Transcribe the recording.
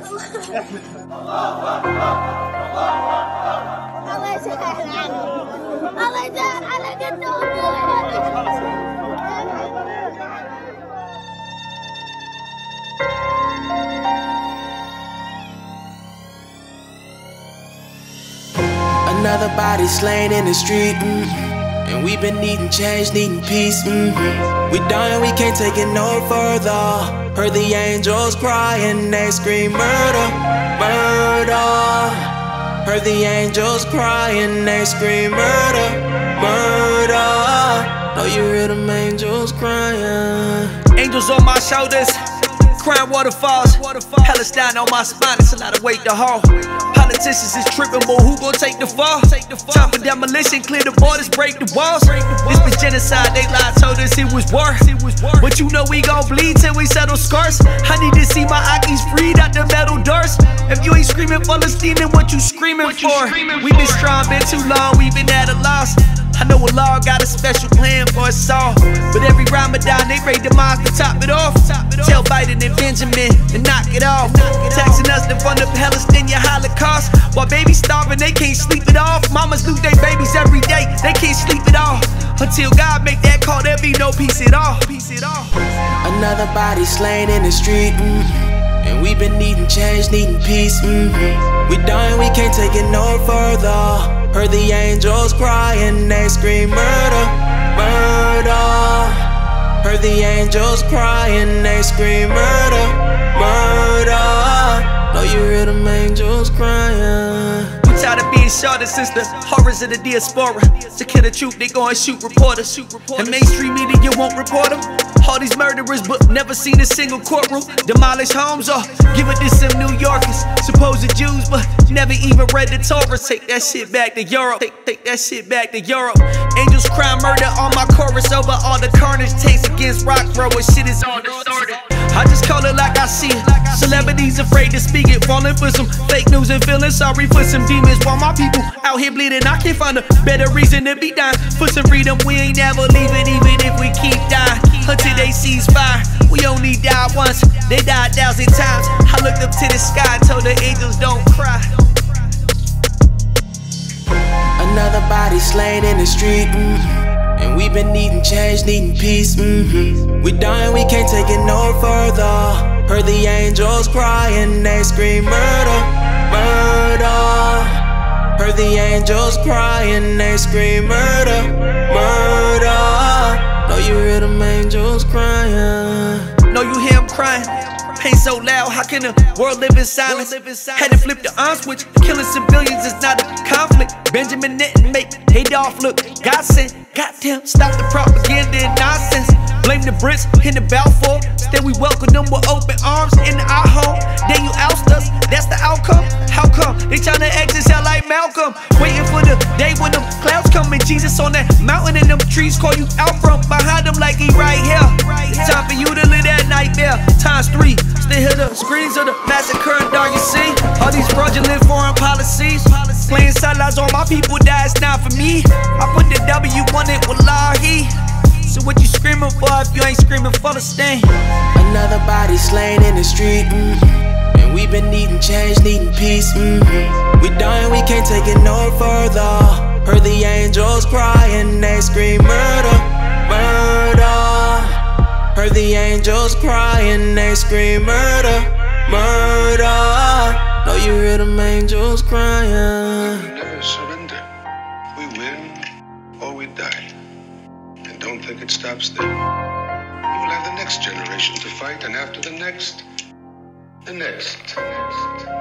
Another body slain in the street, and we've been needing change, needing peace. We dying, we can't take it no further. Heard the angels crying, they scream murder, murder. Heard the angels crying, they scream murder, murder. Know you hear them angels crying. Angels on my shoulders, crying waterfalls. Palestine on my spine, it's a lot of weight to haul. Politicians is tripping, but who gon' take the fall? Time for demolition, clear the borders, break the walls. This was genocide, they lied, told us it was war. But you know we gon' bleed till we settle scars. I need to see my Akis freed out the metal doors. If you ain't screaming Palestine, then what you screaming for? We been strong, been too long, we been at a loss. I know Allah got a special plan for us all, but every Ramadan they raid the mosque to top it off. Tell Biden and Benjamin to knock it off. Taxing us to fund the Palestinian Holocaust, while babies starving, they can't sleep it off. Mamas lose their babies every day, they can't sleep it off. Until God make that call, there be no peace at all. Another body slain in the street, and we've been needing change, needing peace. We dying, we can't take it no further. Heard the angels crying, they scream murder, murder. Heard the angels crying, they scream murder, murder. Know you hear them angels crying. We tired of being shorted since the horrors of the diaspora. To kill the truth, they gon' shoot reporters. And mainstream media won't report them. All these murderers, but never seen a single courtroom. Demolish homes or give it to some New Yorkers. Supposed Jews, but never even read the Torah. Take that shit back to Europe. Take that shit back to Europe. Angels cry murder on my chorus over all the carnage takes against rock throwers. Shit is all distorted. I just call it like I see it. Celebrities afraid to speak it, falling for some fake news and feeling sorry for some demons. While my people out here bleeding, I can't find a better reason to be dying. For some freedom, we ain't never leaving, even if we keep dying. Until they cease fire, we only died once, they died 1,000 times. I looked up to the sky and told the angels don't cry. Another body slain in the street, and we've been needing change, needing peace. We dying, we can't take it no further. Heard the angels crying, they scream murder, murder. Heard the angels crying, they scream murder, murder. Know you hear them angels crying. Know you hear them crying. Pain so loud, how can the world live in silence? Had to flip the arm switch, killing civilians is not a conflict. Benjamin Netanyahu make Adolf look God sent. Goddamn, stop the propaganda and nonsense. Blame the Brits in the Balfour. Instead we welcome them with open arms in our home. Then you oust us, that's the outcome. How come? They tryna exit out like Malcolm, waiting for the day when them clouds come and Jesus on that mountain and them trees call you out from behind them like he right here. It's time for you to live that nightmare ×3. Still hear the screams of the massacre and dog, you see all these fraudulent foreign policies. Playing sidelines on my people, that's not for me. I put the W on it, wallahi. So what you screaming for if you ain't screaming for the stain? Another body slain in the street, and we've been needing change, needing peace. We dying, we can't take it no further. Heard the angels crying, they scream murder, murder. Heard the angels crying, they scream murder, murder. Know you hear them angels crying. We never surrender. We win or we die. And don't think it stops there. You will have the next generation to fight, and after the next, the next.